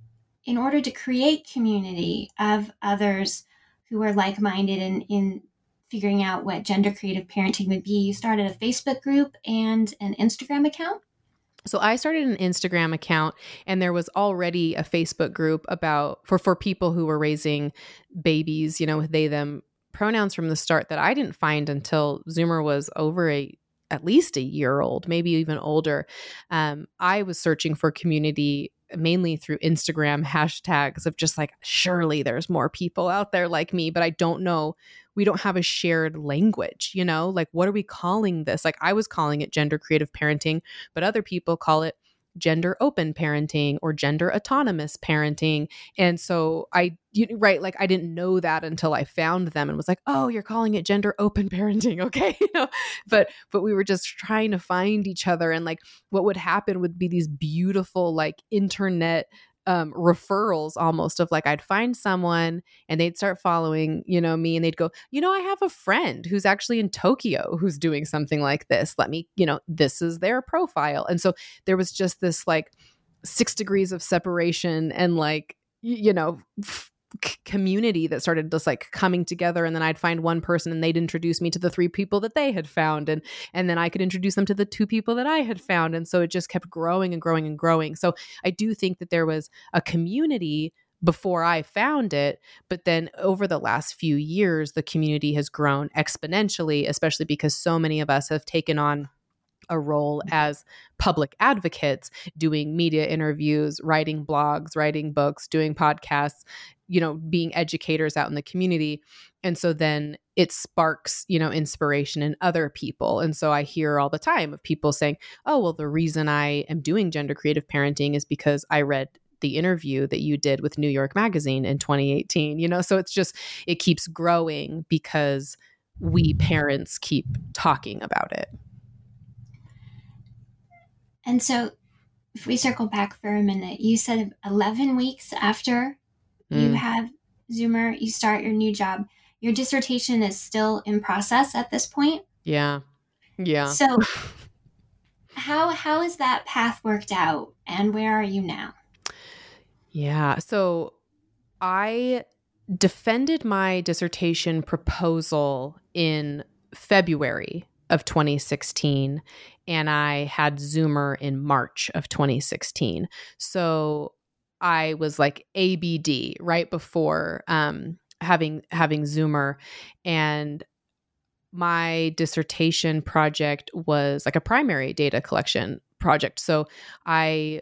in order to create community of others who are like-minded in, in figuring out what gender creative parenting would be, you started a Facebook group and an Instagram account? So I started an Instagram account, and there was already a Facebook group about for, for people who were raising babies, you know, with they, them pronouns from the start that I didn't find until Zoomer was over a at least a year old, maybe even older. Um, I was searching for community mainly through Instagram hashtags of just like, surely there's more people out there like me, but I don't know. We don't have a shared language, you know, like, what are we calling this? Like, I was calling it gender creative parenting, but other people call it gender open parenting or gender autonomous parenting. And so I, you, right, like I didn't know that until I found them and was like, oh, you're calling it gender open parenting. Okay. You know, but, but we were just trying to find each other. And like, what would happen would be these beautiful, like internet um, referrals almost of like, I'd find someone and they'd start following, you know, me, and they'd go, you know, I have a friend who's actually in Tokyo who's doing something like this. Let me, you know, this is their profile. And so there was just this like six degrees of separation and like, y- you know, f- community that started just like coming together. And then I'd find one person and they'd introduce me to the three people that they had found. And, and then I could introduce them to the two people that I had found. And so it just kept growing and growing and growing. So I do think that there was a community before I found it, but then over the last few years, the community has grown exponentially, especially because so many of us have taken on a role as public advocates, doing media interviews, writing blogs, writing books, doing podcasts, you know, being educators out in the community. And so then it sparks, you know, inspiration in other people. And so I hear all the time of people saying, oh, well, the reason I am doing gender creative parenting is because I read the interview that you did with New York Magazine in twenty eighteen, you know, so it's just, it keeps growing because we parents keep talking about it. And so if we circle back for a minute, you said eleven weeks after mm. you have Zoomer, you start your new job. Your dissertation is still in process at this point? Yeah. Yeah. So how how is that path worked out, and where are you now? Yeah. So I defended my dissertation proposal in February of twenty sixteen, and I had Zoomer in March of twenty sixteen. So I was like A B D right before um, having having Zoomer, and my dissertation project was like a primary data collection project. So I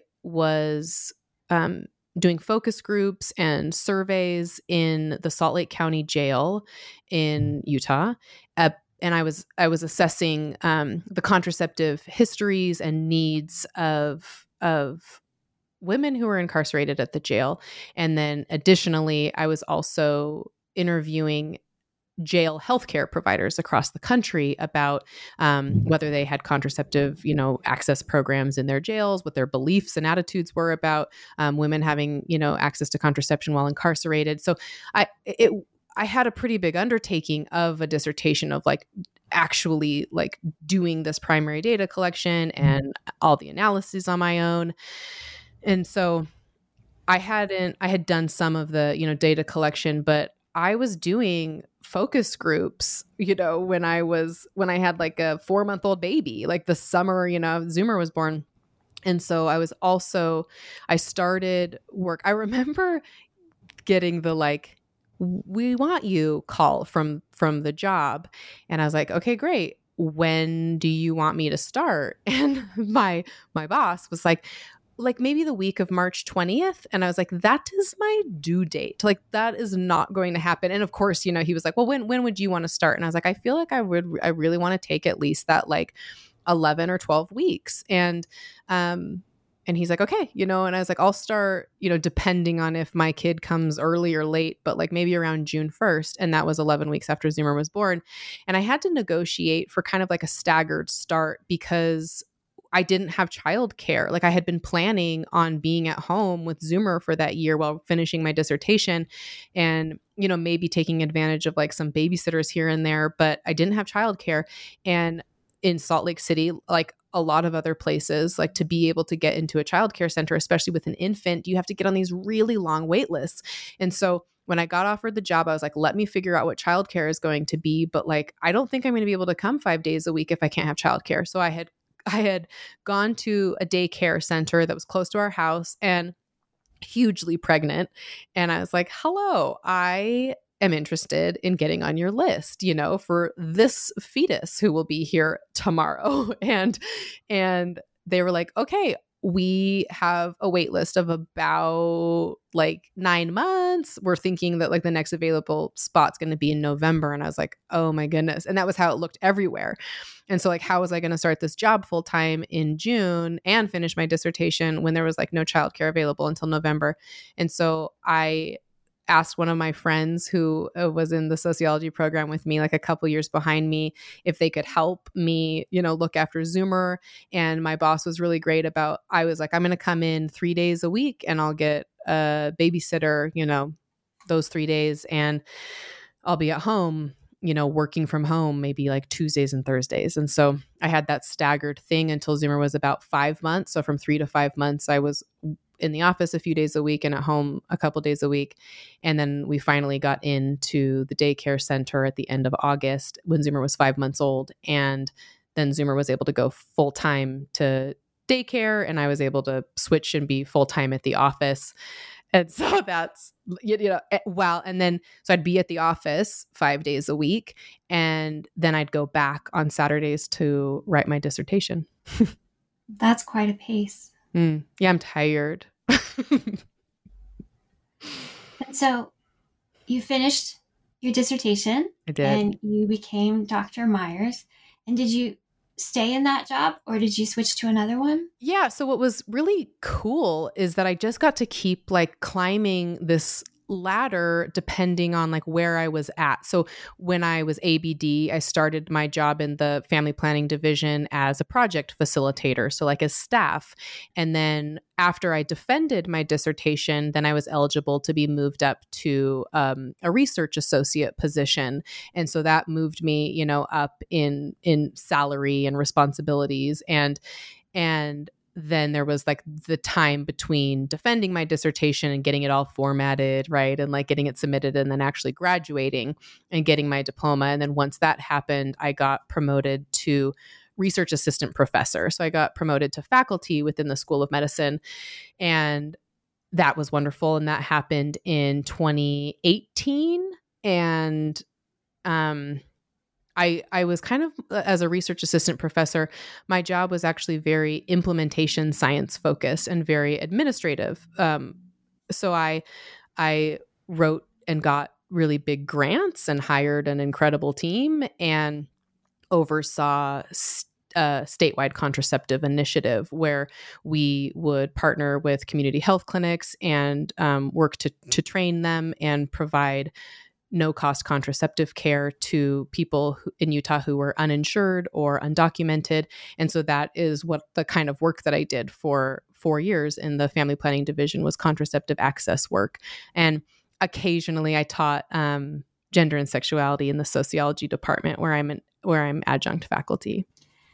was um, doing focus groups and surveys in the Salt Lake County Jail in Utah. Uh, and I was I was assessing um, the contraceptive histories and needs of of women who were incarcerated at the jail. And then additionally, I was also interviewing jail healthcare providers across the country about um, whether they had contraceptive, you know, access programs in their jails, what their beliefs and attitudes were about um, women having, you know, access to contraception while incarcerated. So I, it, I had a pretty big undertaking of a dissertation of like actually like doing this primary data collection and all the analyses on my own. And so I hadn't, I had done some of the, you know, data collection, but I was doing focus groups, you know, when I was, when I had like a four month old baby, like the summer, you know, Zoomer was born. And so I was also, I started work. I remember getting the like, we want you call from, from the job. And I was like, okay, great. When do you want me to start? And my, my boss was like, like maybe the week of March twentieth. And I was like, that is my due date. Like that is not going to happen. And of course, you know, he was like, well, when, when would you want to start? And I was like, I feel like I would, I really want to take at least that like eleven or twelve weeks. And, um, and he's like, okay, you know, and I was like, I'll start, you know, depending on if my kid comes early or late, but like maybe around June first. And that was eleven weeks after Zoomer was born. And I had to negotiate for kind of like a staggered start because I didn't have childcare. Like I had been planning on being at home with Zoomer for that year while finishing my dissertation and, you know, maybe taking advantage of like some babysitters here and there, but I didn't have childcare. And in Salt Lake City, like a lot of other places, like to be able to get into a childcare center, especially with an infant, you have to get on these really long wait lists. And so when I got offered the job, I was like, let me figure out what childcare is going to be. But like, I don't think I'm going to be able to come five days a week if I can't have childcare. So I had, I had gone to a daycare center that was close to our house and hugely pregnant. And I was like, hello, I am interested in getting on your list, you know, for this fetus who will be here tomorrow. And, and they were like, okay, we have a wait list of about like nine months. We're thinking that like the next available spot's going to be in November. And I was like, oh my goodness. And that was how it looked everywhere. And so like, how was I going to start this job full time in June and finish my dissertation when there was like no childcare available until November? And so I asked one of my friends who uh, was in the sociology program with me, like a couple years behind me, if they could help me, you know, look after Zoomer. And my boss was really great about, I was like, I'm going to come in three days a week and I'll get a babysitter, you know, those three days. And I'll be at home, you know, working from home, maybe like Tuesdays and Thursdays. And so I had that staggered thing until Zoomer was about five months. So from three to five months, I was in the office a few days a week and at home a couple days a week. And then we finally got into the daycare center at the end of August when Zoomer was five months old. And then Zoomer was able to go full time to daycare and I was able to switch and be full time at the office. And so that's, you know, wow. And then, so I'd be at the office five days a week and then I'd go back on Saturdays to write my dissertation. That's quite a pace. Mm, yeah, I'm tired. And so you finished your dissertation. I did. And you became Doctor Myers. And did you stay in that job or did you switch to another one? Yeah. So what was really cool is that I just got to keep like climbing this ladder depending on like where I was at. So when I was A B D, I started my job in the family planning division as a project facilitator. So like as staff. And then after I defended my dissertation, then I was eligible to be moved up to um, a research associate position. And so that moved me, you know, up in, in salary and responsibilities. And, and then there was like the time between defending my dissertation and getting it all formatted, right? And like getting it submitted and then actually graduating and getting my diploma. And then once that happened, I got promoted to research assistant professor. So I got promoted to faculty within the School of Medicine. And that was wonderful. And that happened in twenty eighteen. And um I, I was kind of, as a research assistant professor, my job was actually very implementation science focused and very administrative. Um, so I, I wrote and got really big grants and hired an incredible team and oversaw st- a statewide contraceptive initiative where we would partner with community health clinics and um, work to, to train them and provide no-cost contraceptive care to people who, in Utah who were uninsured or undocumented. And so that is what the kind of work that I did for four years in the family planning division was contraceptive access work. And occasionally I taught um, gender and sexuality in the sociology department where I'm an, where I'm adjunct faculty.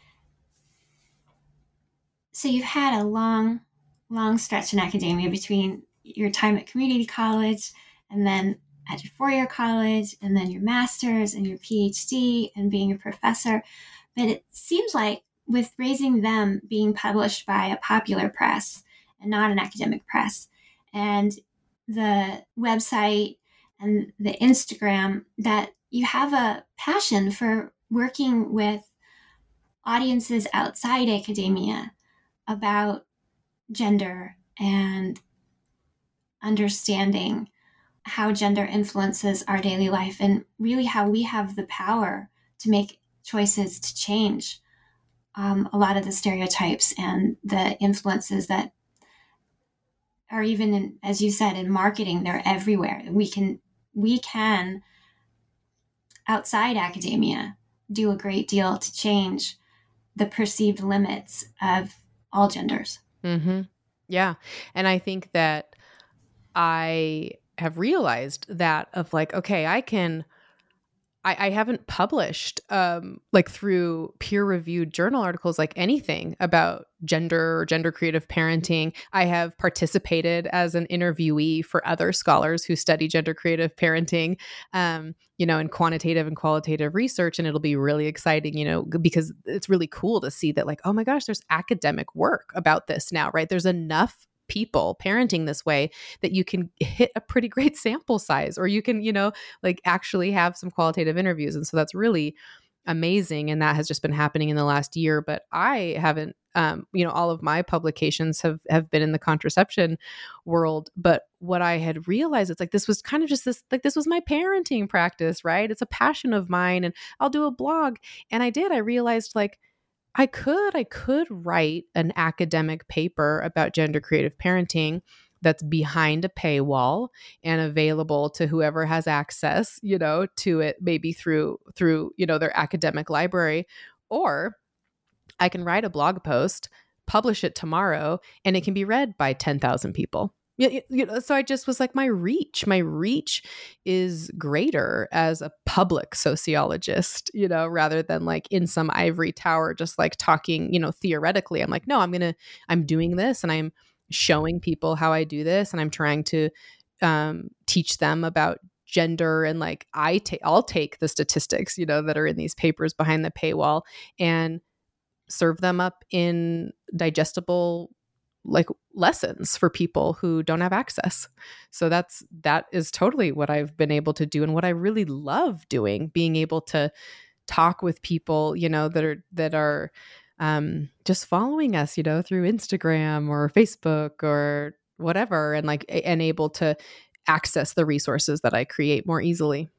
So you've had a long, long stretch in academia between your time at community college and then at your four-year college, and then your master's and your PhD and being a professor. But it seems like with Raising Them being published by a popular press and not an academic press, and the website and the Instagram, that you have a passion for working with audiences outside academia about gender and understanding how gender influences our daily life and really how we have the power to make choices to change um, a lot of the stereotypes and the influences that are even, in, as you said, in marketing, they're everywhere. We can, we can, outside academia, do a great deal to change the perceived limits of all genders. Mm-hmm. Yeah. And I think that I have realized that of like, okay, I can, I, I haven't published um, like through peer-reviewed journal articles, like anything about gender or gender creative parenting. I have participated as an interviewee for other scholars who study gender creative parenting, um, you know, in quantitative and qualitative research. And it'll be really exciting, you know, because it's really cool to see that like, oh my gosh, there's academic work about this now, right? There's enough people parenting this way that you can hit a pretty great sample size, or you can, you know, like actually have some qualitative interviews. And so that's really amazing. And that has just been happening in the last year. But I haven't, um, you know, all of my publications have, have been in the contraception world. But what I had realized, it's like, this was kind of just this, like, this was my parenting practice, right? It's a passion of mine, and I'll do a blog. And I did, I realized like, I could, I could write an academic paper about gender creative parenting that's behind a paywall and available to whoever has access, you know, to it, maybe through, through, you know, their academic library. Or I can write a blog post, publish it tomorrow, and it can be read by ten thousand people. You, you know, so I just was like, my reach, my reach is greater as a public sociologist, you know, rather than like in some ivory tower, just like talking, you know, theoretically. I'm like, no, I'm going to, I'm doing this, and I'm showing people how I do this. And I'm trying to um, teach them about gender. And like, I take, I'll take the statistics, you know, that are in these papers behind the paywall and serve them up in digestible like lessons for people who don't have access. So that's, that is totally what I've been able to do. And what I really love doing, being able to talk with people, you know, that are, that are um, just following us, you know, through Instagram or Facebook or whatever, and like, and able to access the resources that I create more easily.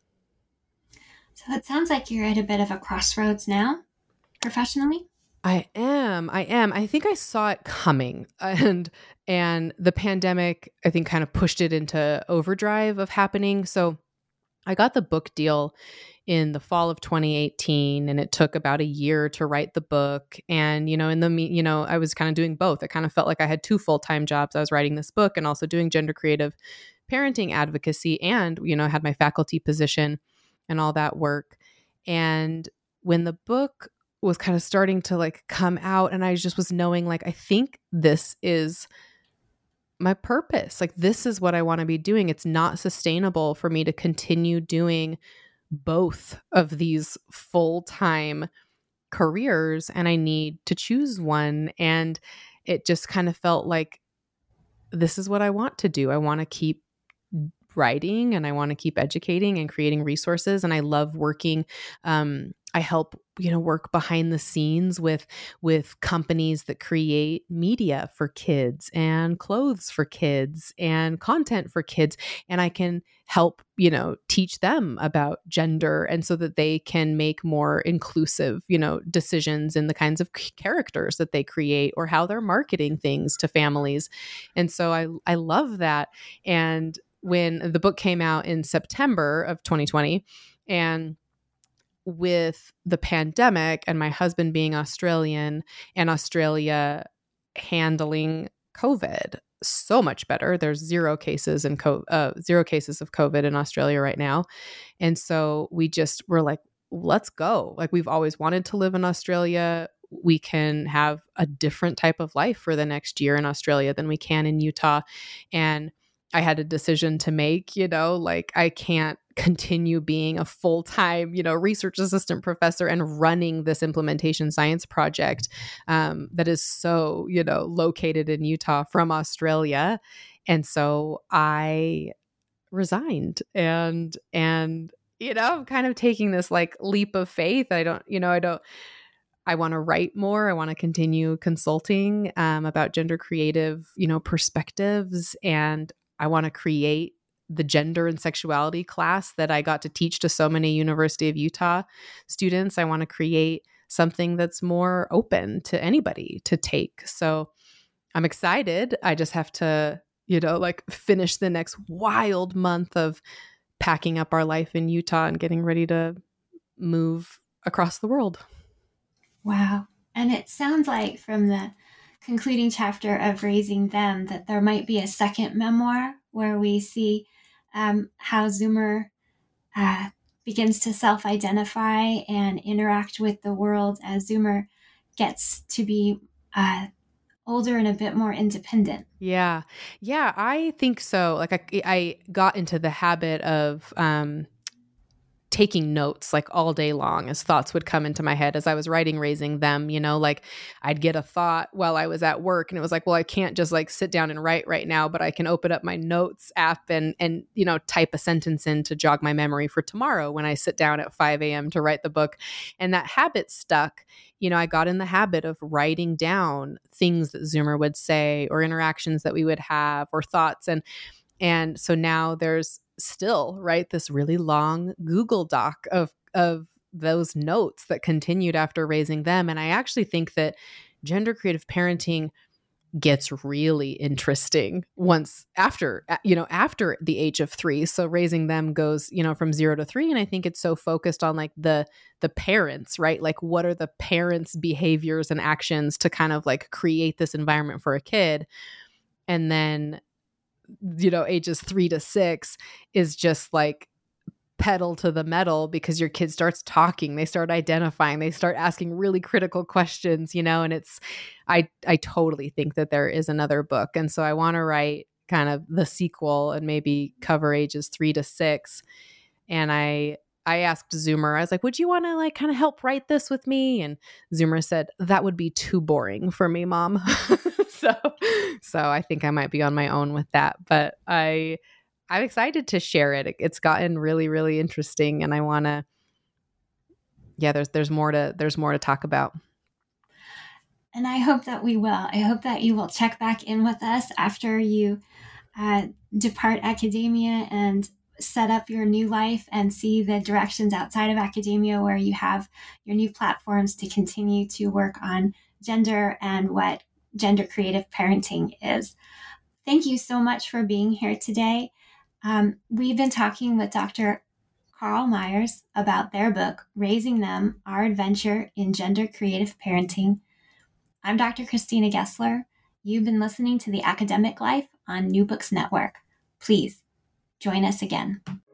So it sounds like you're at a bit of a crossroads now, professionally. I am. I am. I think I saw it coming, and and the pandemic, I think, kind of pushed it into overdrive of happening. So I got the book deal in the fall of twenty eighteen, and it took about a year to write the book. And, you know, in the, you know, I was kind of doing both. It kind of felt like I had two full-time jobs. I was writing this book and also doing gender creative parenting advocacy, and, you know, I had my faculty position and all that work. And when the book was kind of starting to like come out, and I just was knowing like, I think this is my purpose. Like, this is what I want to be doing. It's not sustainable for me to continue doing both of these full-time careers, and I need to choose one. And it just kind of felt like, this is what I want to do. I want to keep writing, and I want to keep educating and creating resources. And I love working, um, I help, you know, work behind the scenes with, with companies that create media for kids and clothes for kids and content for kids. And I can help, you know, teach them about gender, and so that they can make more inclusive, you know, decisions in the kinds of characters that they create, or how they're marketing things to families. And so I, I love that. And when the book came out in September of twenty twenty, and with the pandemic and my husband being Australian and Australia handling COVID so much better, there's zero cases in co- uh, zero cases of COVID in Australia right now. And so we just were like, let's go. Like, we've always wanted to live in Australia. We can have a different type of life for the next year in Australia than we can in Utah. And I had a decision to make, you know, like, I can't continue being a full-time, you know, research assistant professor and running this implementation science project um, that is so, you know, located in Utah from Australia. And so I resigned, and, and, you know, I'm kind of taking this like leap of faith. I don't, you know, I don't, I want to write more. I want to continue consulting um, about gender creative, you know, perspectives. And I want to create the gender and sexuality class that I got to teach to so many University of Utah students. I want to create something that's more open to anybody to take. So I'm excited. I just have to, you know, like finish the next wild month of packing up our life in Utah and getting ready to move across the world. Wow. And it sounds like from the concluding chapter of Raising Them that there might be a second memoir where we see um, how Zoomer uh, begins to self-identify and interact with the world as Zoomer gets to be uh, older and a bit more independent. Yeah. Yeah, I think so. Like I, I got into the habit of, um, taking notes like all day long as thoughts would come into my head as I was writing Raising Them, you know, like I'd get a thought while I was at work and it was like, well, I can't just like sit down and write right now, but I can open up my notes app and, and, you know, type a sentence in to jog my memory for tomorrow when I sit down at five a.m. to write the book. And that habit stuck. You know, I got in the habit of writing down things that Zoomer would say or interactions that we would have or thoughts. And, and so now there's still, right, this really long Google Doc of of those notes that continued after Raising Them. And I actually think that gender creative parenting gets really interesting once after, you know, after the age of three. So Raising Them goes, you know, from zero to three. And I think it's so focused on like the the parents, right? Like what are the parents' behaviors and actions to kind of like create this environment for a kid. And then you know, ages three to six is just like pedal to the metal because your kid starts talking, they start identifying, they start asking really critical questions, you know, and it's, I, I totally think that there is another book. And so I want to write kind of the sequel and maybe cover ages three to six. And I, I asked Zoomer, I was like, would you want to like kind of help write this with me? And Zoomer said, that would be too boring for me, Mom. so, so I think I might be on my own with that, but I, I'm excited to share it. It's gotten really, really interesting. And I want to, yeah, there's, there's more to, there's more to talk about. And I hope that we will. I hope that you will check back in with us after you uh, depart academia and set up your new life and see the directions outside of academia where you have your new platforms to continue to work on gender and what gender creative parenting is. Thank you so much for being here today. Um, we've been talking with Doctor Carl Myers about their book, Raising Them, Our Adventure in Gender Creative Parenting. I'm Doctor Christina Gessler. You've been listening to The Academic Life on New Books Network. Please join us again.